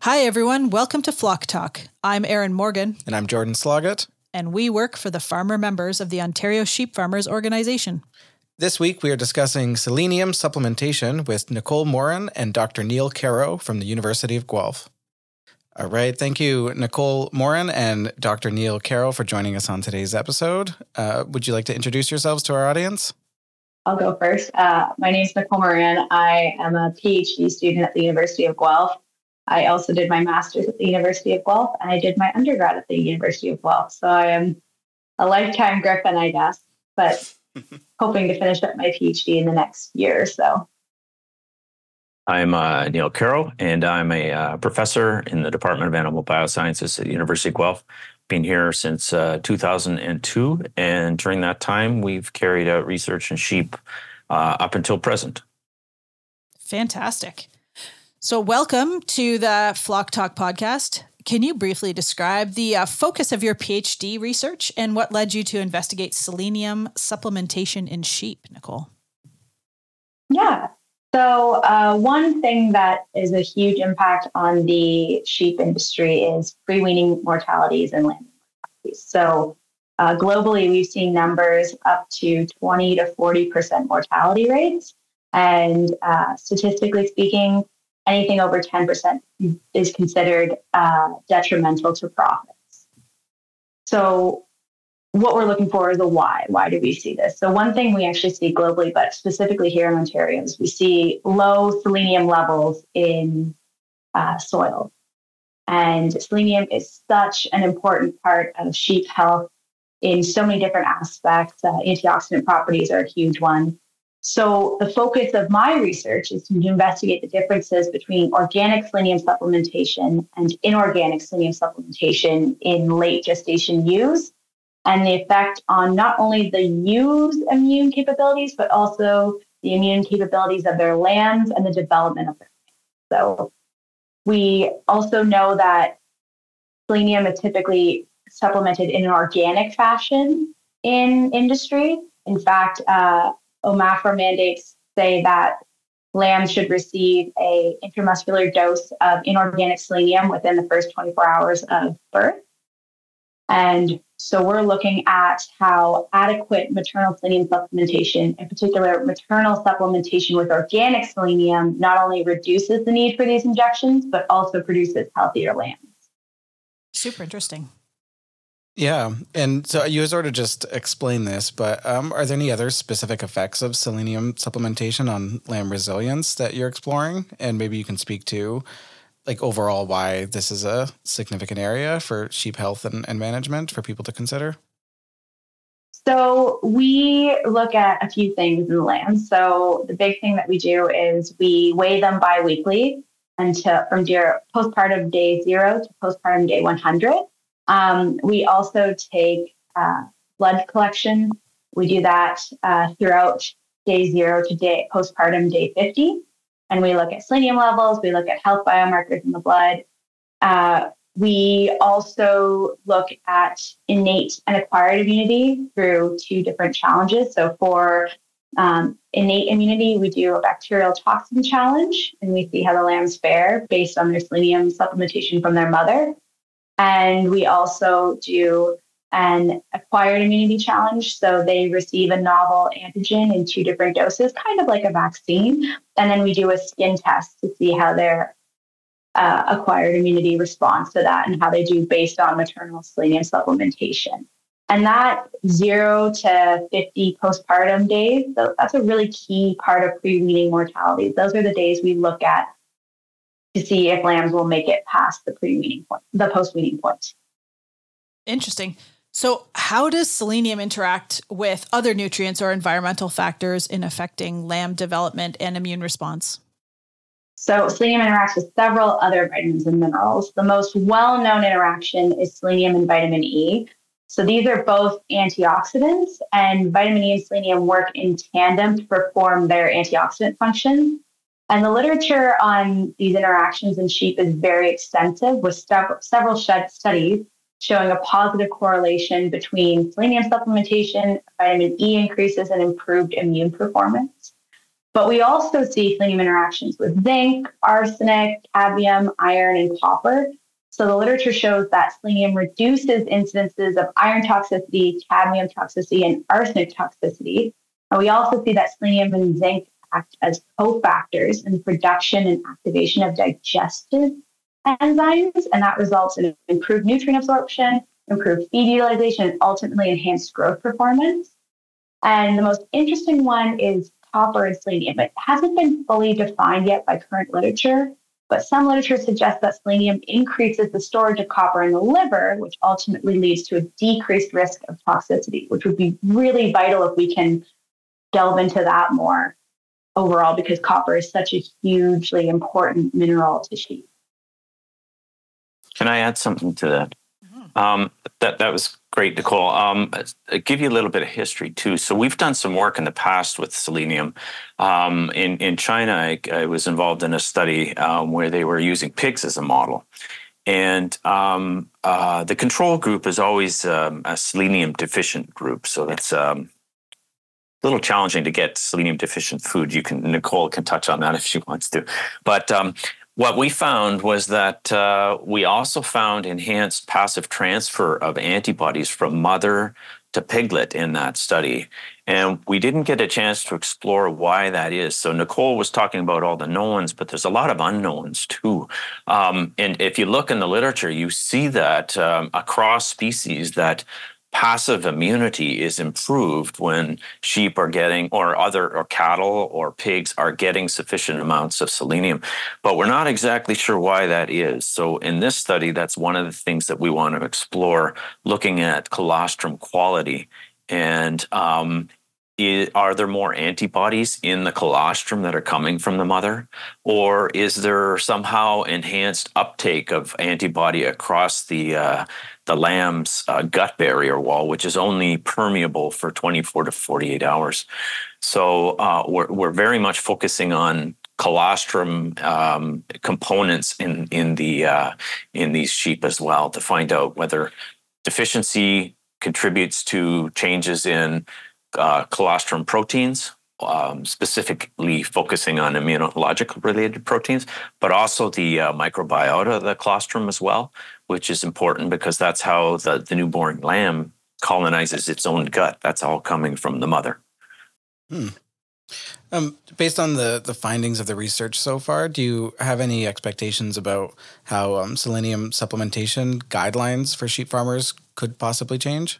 Hi, everyone. Welcome to Flock Talk. I'm Erin Morgan. And I'm Jordan Sloggett. And we work for the farmer members of the Ontario Sheep Farmers Organization. This week, we are discussing selenium supplementation with Nicole Morin and Dr. Neil Caro from the University of Guelph. All right. Thank you, Nicole Morin and Dr. Neil Caro, for joining us on today's episode. Would you like to introduce yourselves to our audience? I'll go first. My name is Nicole Morin. I am a PhD student at the University of Guelph. I also did my master's at the University of Guelph, and I did my undergrad at the University of Guelph. So I am a lifetime Griffin, I guess, but hoping to finish up my PhD in the next year or so. I'm Neil Caro, and I'm a professor in the Department of Animal Biosciences at the University of Guelph. Been here since 2002, and during that time, we've carried out research in sheep up until present. Fantastic. So welcome to the Flock Talk podcast. Can you briefly describe the focus of your PhD research and what led you to investigate selenium supplementation in sheep, Nicole? Yeah. So one thing that is a huge impact on the sheep industry is pre-weaning mortalities and lambing mortalities. So globally, we've seen numbers up to 20 to 40% mortality rates. And statistically speaking, anything over 10% is considered detrimental to profits. So what we're looking for is a why. Why do we see this? So one thing we actually see globally, but specifically here in Ontario, is we see low selenium levels in soil. And selenium is such an important part of sheep health in so many different aspects. Antioxidant properties are a huge one. So the focus of my research is to investigate the differences between organic selenium supplementation and inorganic selenium supplementation in late gestation ewes, and the effect on not only the ewe's immune capabilities, but also the immune capabilities of their lambs and the development of their lambs. So we also know that selenium is typically supplemented in an organic fashion in industry. In fact, OMAFRA mandates say that lambs should receive an intramuscular dose of inorganic selenium within the first 24 hours of birth. And so we're looking at how adequate maternal selenium supplementation, in particular maternal supplementation with organic selenium, not only reduces the need for these injections, but also produces healthier lambs. Super interesting. Yeah. And so you sort of just explained this, but are there any other specific effects of selenium supplementation on lamb resilience that you're exploring? And maybe you can speak to, like, overall why this is a significant area for sheep health and management for people to consider? So we look at a few things in the lambs. So the big thing that we do is we weigh them biweekly until from postpartum day 0 to postpartum day 100. We also take blood collection. We do that throughout day 0 to postpartum day 50. And we look at selenium levels. We look at health biomarkers in the blood. We also look at innate and acquired immunity through 2 different challenges. So for innate immunity, we do a bacterial toxin challenge, and we see how the lambs fare based on their selenium supplementation from their mother. And we also do an acquired immunity challenge. So they receive a novel antigen in 2 different doses, kind of like a vaccine. And then we do a skin test to see how their acquired immunity responds to that and how they do based on maternal selenium supplementation. And that 0 to 50 postpartum days, so that's a really key part of pre-weaning mortality. Those are the days we look at to see if lambs will make it past the pre-weaning point, the post-weaning point. Interesting. So how does selenium interact with other nutrients or environmental factors in affecting lamb development and immune response? So selenium interacts with several other vitamins and minerals. The most well-known interaction is selenium and vitamin E. So these are both antioxidants, and vitamin E and selenium work in tandem to perform their antioxidant function. And the literature on these interactions in sheep is very extensive, with several studies showing a positive correlation between selenium supplementation, vitamin E increases, and improved immune performance. But we also see selenium interactions with zinc, arsenic, cadmium, iron, and copper. So the literature shows that selenium reduces incidences of iron toxicity, cadmium toxicity, and arsenic toxicity. And we also see that selenium and zinc act as cofactors in the production and activation of digestive enzymes, and that results in improved nutrient absorption, improved feed utilization, and ultimately enhanced growth performance. And the most interesting one is copper and selenium. It hasn't been fully defined yet by current literature, but some literature suggests that selenium increases the storage of copper in the liver, which ultimately leads to a decreased risk of toxicity, which would be really vital if we can delve into that more overall, because copper is such a hugely important mineral to sheep. Can I add something to that? That was great, Nicole. I'll give you a little bit of history too. So we've done some work in the past with selenium. In China, I was involved in a study where they were using pigs as a model. And the control group is always a selenium deficient group. So that's a little challenging to get selenium deficient food. Nicole can touch on that if she wants to. But what we found was that we also found enhanced passive transfer of antibodies from mother to piglet in that study. And we didn't get a chance to explore why that is. So Nicole was talking about all the knowns, but there's a lot of unknowns too. And if you look in the literature, you see that across species that passive immunity is improved when sheep are getting, or cattle or pigs are getting sufficient amounts of selenium. But we're not exactly sure why that is. So in this study, that's one of the things that we want to explore, looking at colostrum quality. And are there more antibodies in the colostrum that are coming from the mother? Or is there somehow enhanced uptake of antibody across the lamb's gut barrier wall, which is only permeable for 24 to 48 hours? So we're very much focusing on colostrum components in these sheep as well, to find out whether deficiency contributes to changes in colostrum proteins, specifically focusing on immunological related proteins, but also the microbiota of the colostrum as well, which is important because that's how the newborn lamb colonizes its own gut. That's all coming from the mother. Based on the findings of the research so far, do you have any expectations about how selenium supplementation guidelines for sheep farmers could possibly change?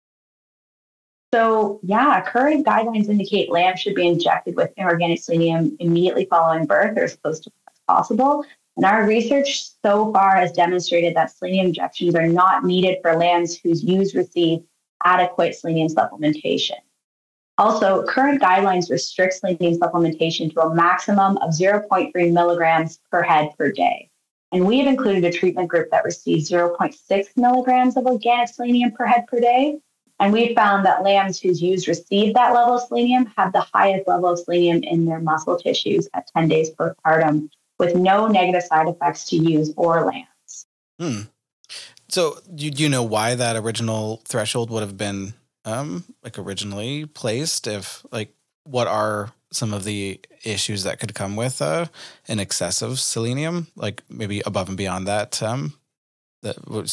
So, current guidelines indicate lambs should be injected with inorganic selenium immediately following birth or as close to as possible. And our research so far has demonstrated that selenium injections are not needed for lambs whose ewes receive adequate selenium supplementation. Also, current guidelines restrict selenium supplementation to a maximum of 0.3 milligrams per head per day. And we've included a treatment group that receives 0.6 milligrams of organic selenium per head per day. And we found that lambs whose ewes receive that level of selenium have the highest level of selenium in their muscle tissues at 10 days postpartum, with no negative side effects to ewes or lambs. So do you know why that original threshold would have been originally placed? What are some of the issues that could come with an excessive selenium, like maybe above and beyond that? It was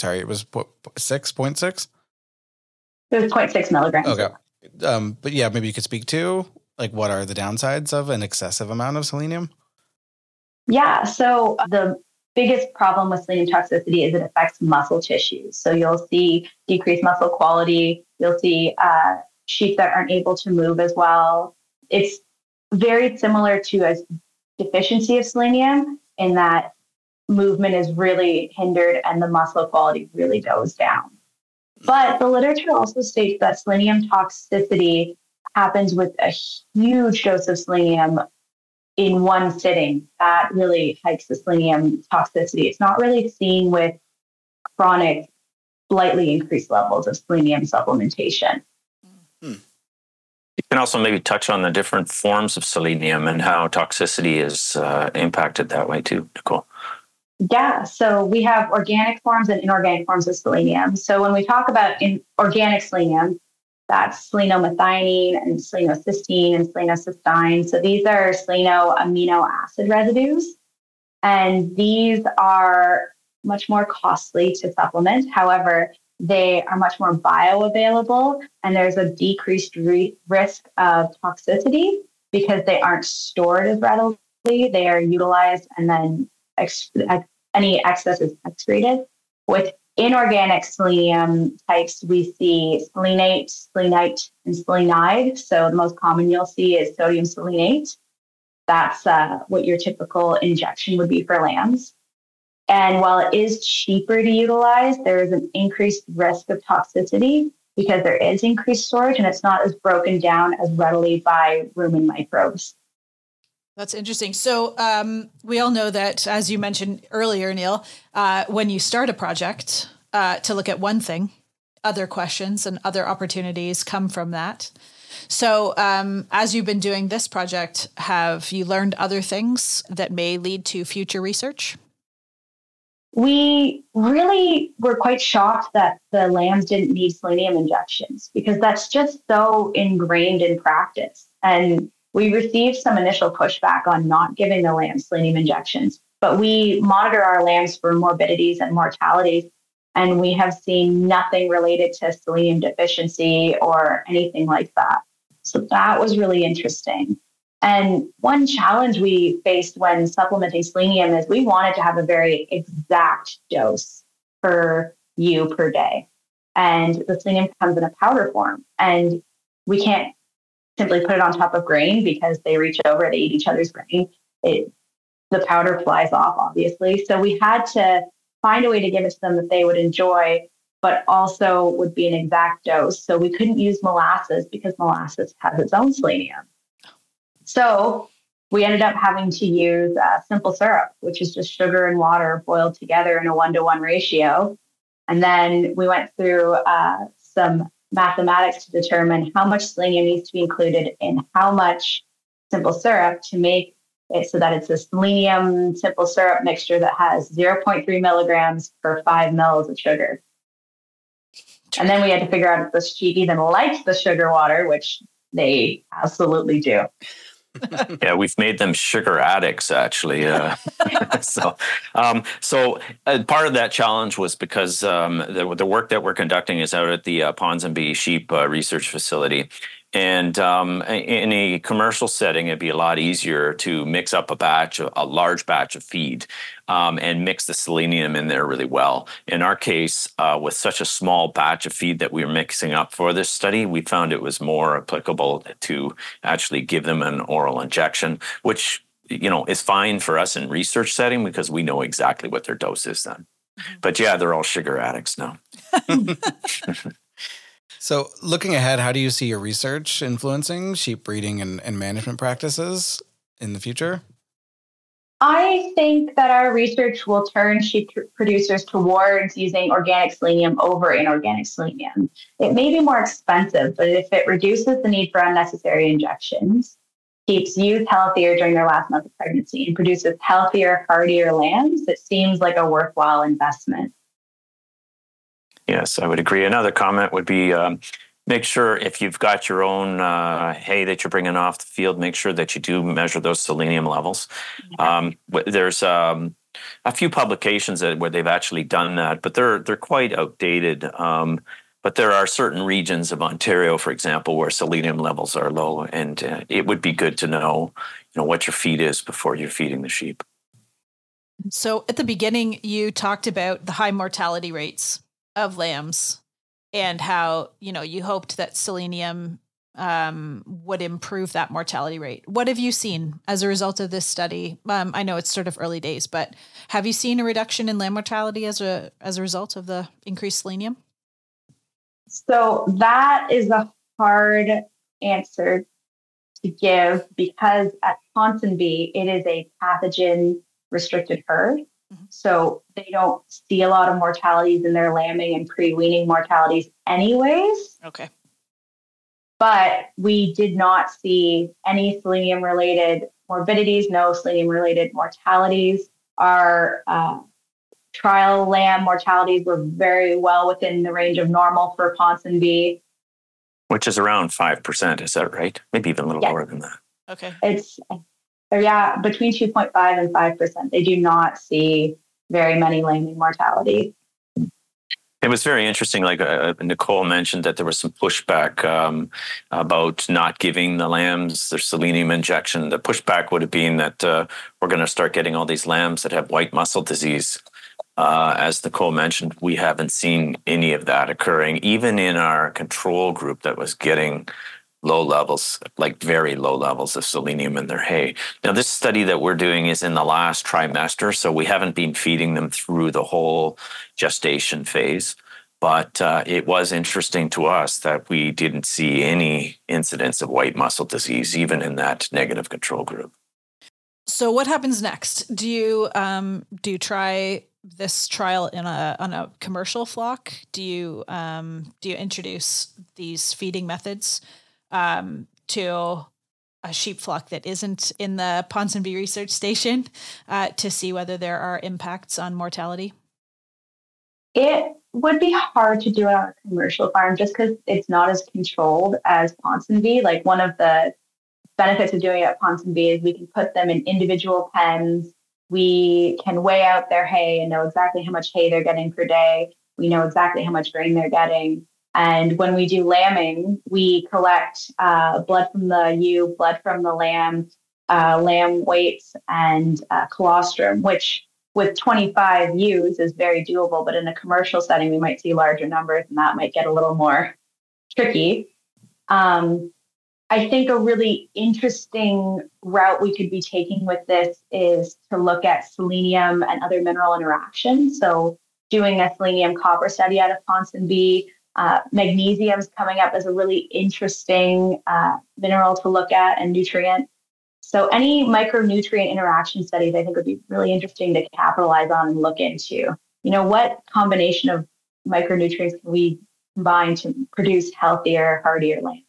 6.6? It was 0.6 milligrams. Okay. But yeah, maybe you could speak to what are the downsides of an excessive amount of selenium? Yeah. So the biggest problem with selenium toxicity is it affects muscle tissues. So you'll see decreased muscle quality. You'll see sheep that aren't able to move as well. It's very similar to a deficiency of selenium in that movement is really hindered and the muscle quality really goes down. But the literature also states that selenium toxicity happens with a huge dose of selenium in one sitting. That really hikes the selenium toxicity. It's not really seen with chronic, slightly increased levels of selenium supplementation. You can also maybe touch on the different forms of selenium and how toxicity is impacted that way too, Nicole. Yeah, so we have organic forms and inorganic forms of selenium. So when we talk about organic selenium, That's selenomethionine and selenocysteine and selenocysteine. So these are seleno amino acid residues. And these are much more costly to supplement. However, they are much more bioavailable, and there's a decreased risk of toxicity because they aren't stored as readily. They are utilized and then any excess is excreted. With inorganic selenium types, we see selenate, selenite, and selenide. So the most common you'll see is sodium selenate. That's what your typical injection would be for lambs. And while it is cheaper to utilize, there is an increased risk of toxicity because there is increased storage and it's not as broken down as readily by rumen microbes. That's interesting. So we all know that, as you mentioned earlier, Neil, when you start a project to look at one thing, other questions and other opportunities come from that. So as you've been doing this project, have you learned other things that may lead to future research? We really were quite shocked that the lambs didn't need selenium injections because that's just so ingrained in practice. And we received some initial pushback on not giving the lambs selenium injections, but we monitor our lambs for morbidities and mortalities, and we have seen nothing related to selenium deficiency or anything like that. So that was really interesting. And one challenge we faced when supplementing selenium is we wanted to have a very exact dose per ewe per day. And the selenium comes in a powder form. And we can't simply put it on top of grain because they reach over, they eat each other's grain. The powder flies off, obviously. So we had to find a way to give it to them that they would enjoy, but also would be an exact dose. So we couldn't use molasses because molasses has its own selenium. So we ended up having to use simple syrup, which is just sugar and water boiled together in a 1-to-1 ratio. And then we went through some mathematics to determine how much selenium needs to be included in how much simple syrup to make it so that it's a selenium simple syrup mixture that has 0.3 milligrams per 5 mils of sugar. And then we had to figure out if the sheep even liked the sugar water, which they absolutely do. Yeah, we've made them sugar addicts, actually. So part of that challenge was because the work that we're conducting is out at the Ponsonby Sheep Research Facility. And in a commercial setting, it'd be a lot easier to mix up a large batch of feed and mix the selenium in there really well. In our case, with such a small batch of feed that we were mixing up for this study, we found it was more applicable to actually give them an oral injection, which is fine for us in research setting because we know exactly what their dose is then. But yeah, they're all sugar addicts now. So looking ahead, how do you see your research influencing sheep breeding and management practices in the future? I think that our research will turn sheep producers towards using organic selenium over inorganic selenium. It may be more expensive, but if it reduces the need for unnecessary injections, keeps youth healthier during their last month of pregnancy, and produces healthier, hardier lambs, it seems like a worthwhile investment. Yes, I would agree. Another comment would be make sure if you've got your own hay that you're bringing off the field, make sure that you do measure those selenium levels. Yeah. There's a few publications where they've actually done that, but they're quite outdated. But there are certain regions of Ontario, for example, where selenium levels are low, and it would be good to know what your feed is before you're feeding the sheep. So at the beginning, you talked about the high mortality rates of lambs and how, you hoped that selenium would improve that mortality rate. What have you seen as a result of this study? I know it's sort of early days, but have you seen a reduction in lamb mortality as a result of the increased selenium? So that is a hard answer to give because at Ponsonby, it is a pathogen restricted herd. So they don't see a lot of mortalities in their lambing and pre-weaning mortalities anyways. Okay. But we did not see any selenium-related morbidities, no selenium-related mortalities. Our trial lamb mortalities were very well within the range of normal for Ponsonby. Which is around 5%. Is that right? Maybe even a little lower than that. Okay. It's between 2.5 and 5%. They do not see very many lambing mortality. It was very interesting. Like Nicole mentioned that there was some pushback about not giving the lambs their selenium injection. The pushback would have been that we're going to start getting all these lambs that have white muscle disease. As Nicole mentioned, we haven't seen any of that occurring, even in our control group that was getting low levels, like very low levels of selenium in their hay. Now, this study that we're doing is in the last trimester, so we haven't been feeding them through the whole gestation phase. But it was interesting to us that we didn't see any incidence of white muscle disease, even in that negative control group. So what happens next? Do you try this trial on a commercial flock? Do you introduce these feeding methods to a sheep flock that isn't in the Ponsonby Research Station to see whether there are impacts on mortality? It would be hard to do it on a commercial farm just because it's not as controlled as Ponsonby. Like, one of the benefits of doing it at Ponsonby is we can put them in individual pens. We can weigh out their hay and know exactly how much hay they're getting per day. We know exactly how much grain they're getting. And when we do lambing, we collect blood from the ewe, blood from the lamb, lamb weights, and colostrum, which with 25 ewes is very doable. But in a commercial setting, we might see larger numbers, and that might get a little more tricky. I think a really interesting route we could be taking with this is to look at selenium and other mineral interactions. So doing a selenium copper study out of Ponsonby. Magnesium is coming up as a really interesting mineral to look at, and nutrient. So any micronutrient interaction studies, I think, would be really interesting to capitalize on and look into. What combination of micronutrients can we combine to produce healthier, hardier lambs?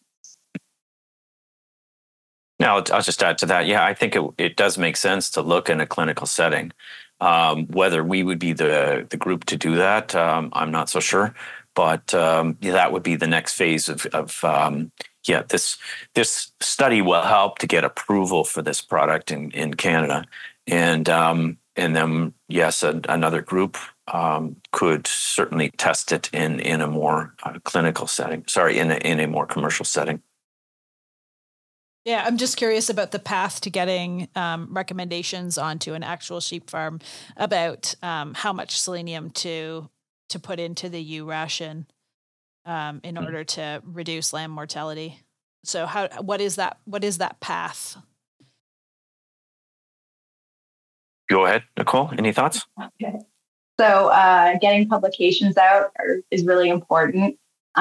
Now, I'll just add to that. Yeah, I think it does make sense to look in a clinical setting. Whether we would be the group to do that, I'm not so sure. But that would be the next phase of this study will help to get approval for this product in Canada, and then yes, another group could certainly test it in a more clinical setting. Sorry, in a more commercial setting. Yeah, I'm just curious about the path to getting recommendations onto an actual sheep farm about how much selenium to put into the ewe ration in order to reduce lamb mortality. So what is that path? Go ahead, Nicole. Any thoughts? Okay. So getting publications out is really important.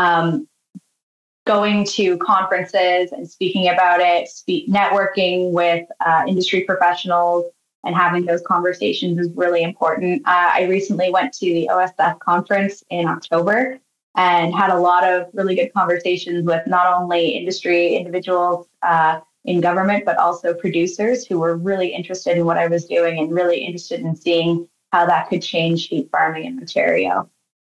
Going to conferences and speaking about it, networking with industry professionals and having those conversations is really important. I recently went to the OSF conference in October and had a lot of really good conversations with not only industry individuals in government, but also producers who were really interested in what I was doing and really interested in seeing how that could change sheep farming in Ontario.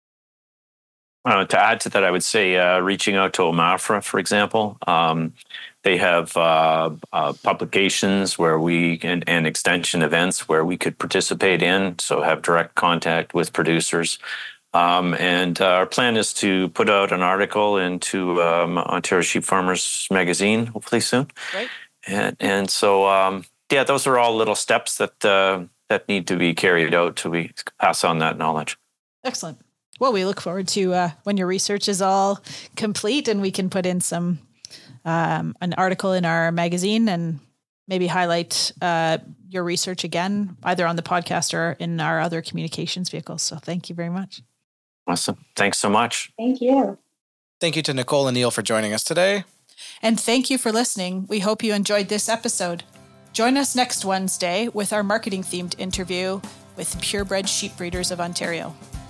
To add to that, I would say reaching out to OMAFRA, for example. They have publications where and extension events where we could participate in, so have direct contact with producers. And our plan is to put out an article into Ontario Sheep Farmers magazine, hopefully soon. Right. And so, those are all little steps that need to be carried out till we pass on that knowledge. Excellent. Well, we look forward to when your research is all complete and we can put in some an article in our magazine and maybe highlight your research again, either on the podcast or in our other communications vehicles. So thank you very much. Awesome. Thanks so much. Thank you. Thank you to Nicole and Neil for joining us today. And thank you for listening. We hope you enjoyed this episode. Join us next Wednesday with our marketing-themed interview with Purebred Sheep Breeders of Ontario.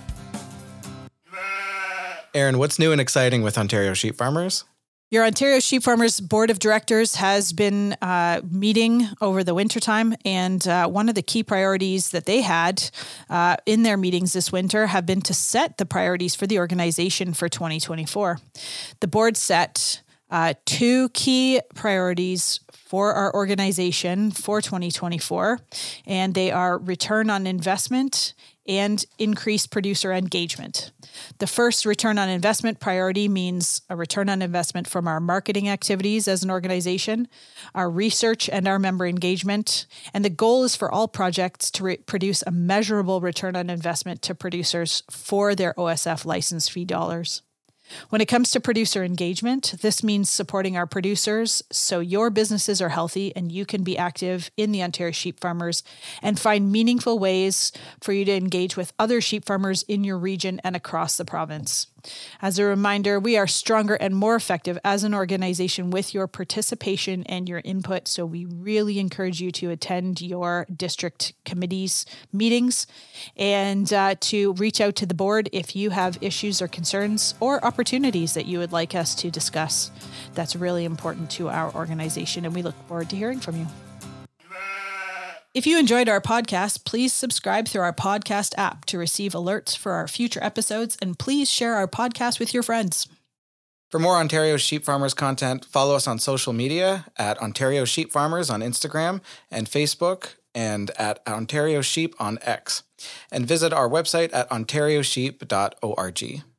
Aaron, what's new and exciting with Ontario Sheep Farmers? Your Ontario Sheep Farmers Board of Directors has been meeting over the wintertime, and one of the key priorities that they had in their meetings this winter have been to set the priorities for the organization for 2024. The board set Two key priorities for our organization for 2024, and they are return on investment and increased producer engagement. The first return on investment priority means a return on investment from our marketing activities as an organization, our research and our member engagement, and the goal is for all projects to produce a measurable return on investment to producers for their OSF license fee dollars. When it comes to producer engagement, this means supporting our producers so your businesses are healthy and you can be active in the Ontario sheep farmers and find meaningful ways for you to engage with other sheep farmers in your region and across the province. As a reminder, we are stronger and more effective as an organization with your participation and your input, so we really encourage you to attend your district committees meetings and to reach out to the board if you have issues or concerns or opportunities that you would like us to discuss. That's really important to our organization, and we look forward to hearing from you. If you enjoyed our podcast, please subscribe through our podcast app to receive alerts for our future episodes, and please share our podcast with your friends. For more Ontario Sheep Farmers content, follow us on social media at Ontario Sheep Farmers on Instagram and Facebook, and at Ontario Sheep on X. And visit our website at ontariosheep.org.